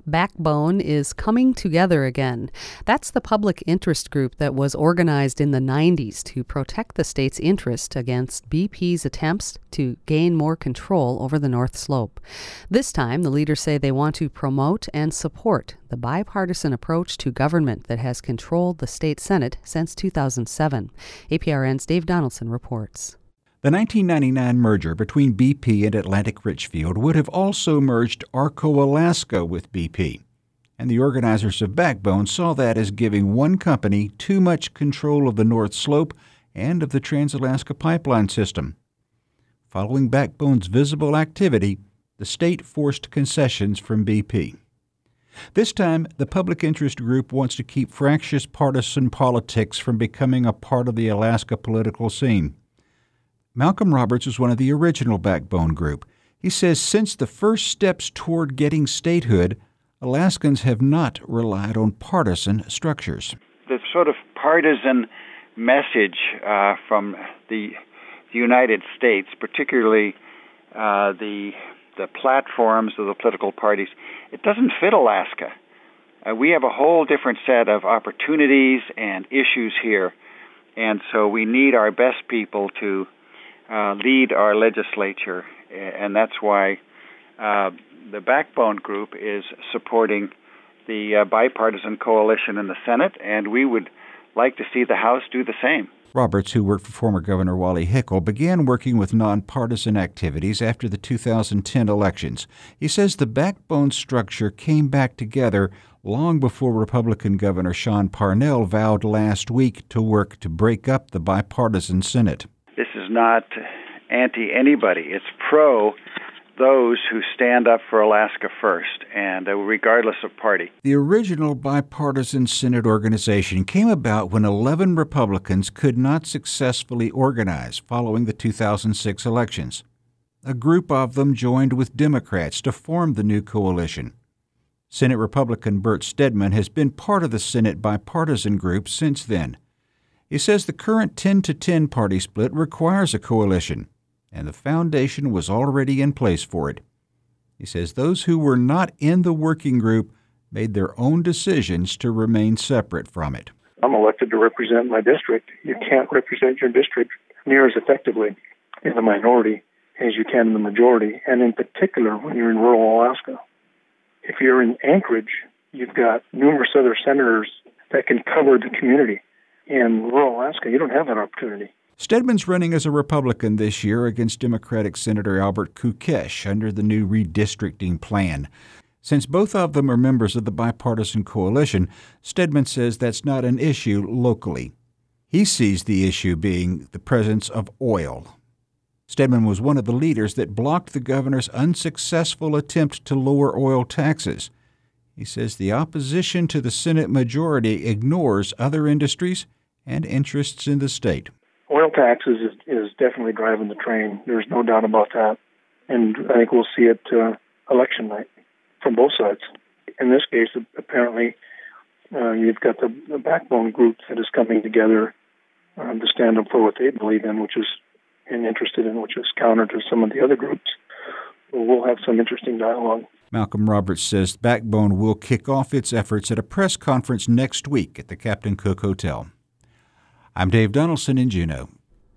Backbone is coming together again. That's the public interest group that was organized in the 90s to protect the state's interest against BP's attempts to gain more control over the North Slope. This time, the leaders say they want to promote and support the bipartisan approach to government that has controlled the state Senate since 2007. APRN's Dave Donaldson reports. The 1999 merger between BP and Atlantic Richfield would have also merged Arco Alaska with BP, and the organizers of Backbone saw that as giving one company too much control of the North Slope and of the Trans-Alaska Pipeline System. Following Backbone's visible activity, the state forced concessions from BP. This time, the public interest group wants to keep fractious partisan politics from becoming a part of the Alaska political scene. Malcolm Roberts was one of the original Backbone group. He says since the first steps toward getting statehood, Alaskans have not relied on partisan structures. The sort of partisan message from the United States, particularly the platforms of the political parties, it doesn't fit Alaska. We have a whole different set of opportunities and issues here, and so we need our best people to lead our legislature, and that's why the Backbone Group is supporting the bipartisan coalition in the Senate, and we would like to see the House do the same. Roberts, who worked for former Governor Wally Hickel, began working with nonpartisan activities after the 2010 elections. He says the Backbone structure came back together long before Republican Governor Sean Parnell vowed last week to work to break up the bipartisan Senate. This is not anti-anybody. It's pro those who stand up for Alaska first, and regardless of party. The original bipartisan Senate organization came about when 11 Republicans could not successfully organize following the 2006 elections. A group of them joined with Democrats to form the new coalition. Senate Republican Bert Stedman has been part of the Senate bipartisan group since then. He says the current 10-10 party split requires a coalition, and the foundation was already in place for it. He says those who were not in the working group made their own decisions to remain separate from it. I'm elected to represent my district. You can't represent your district near as effectively in the minority as you can in the majority, and in particular when you're in rural Alaska. If you're in Anchorage, you've got numerous other senators that can cover the community. In rural Alaska, you don't have that opportunity. Stedman's running as a Republican this year against Democratic Senator Albert Kukesh under the new redistricting plan. Since both of them are members of the bipartisan coalition, Stedman says that's not an issue locally. He sees the issue being the presence of oil. Stedman was one of the leaders that blocked the governor's unsuccessful attempt to lower oil taxes. He says the opposition to the Senate majority ignores other industries and interests in the state. Oil taxes is definitely driving the train. There's no doubt about that. And I think we'll see it election night from both sides. In this case, apparently, you've got the Backbone group that is coming together to stand up for what they believe in, which is counter to some of the other groups. We'll have some interesting dialogue. Malcolm Roberts says Backbone will kick off its efforts at a press conference next week at the Captain Cook Hotel. I'm Dave Donaldson in Juneau.